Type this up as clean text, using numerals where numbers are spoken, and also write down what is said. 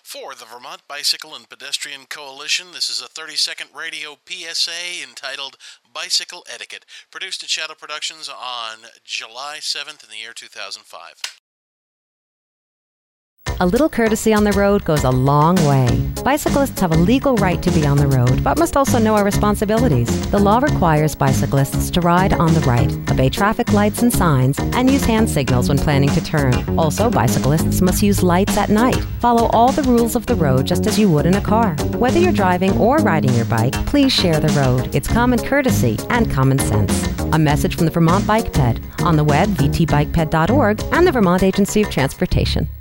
For the Vermont Bicycle and Pedestrian Coalition, this is a 30-second radio PSA entitled Bicycle Etiquette, produced at Shadow Productions on July 7th in the year 2005. A little courtesy on the road goes a long way. Bicyclists have a legal right to be on the road, but must also know our responsibilities. The law requires bicyclists to ride on the right, obey traffic lights and signs, and use hand signals when planning to turn. Also, bicyclists must use lights at night. Follow all the rules of the road just as you would in a car. Whether you're driving or riding your bike, please share the road. It's common courtesy and common sense. A message from the Vermont Bike Ped, on the web, vtbikeped.org, and the Vermont Agency of Transportation.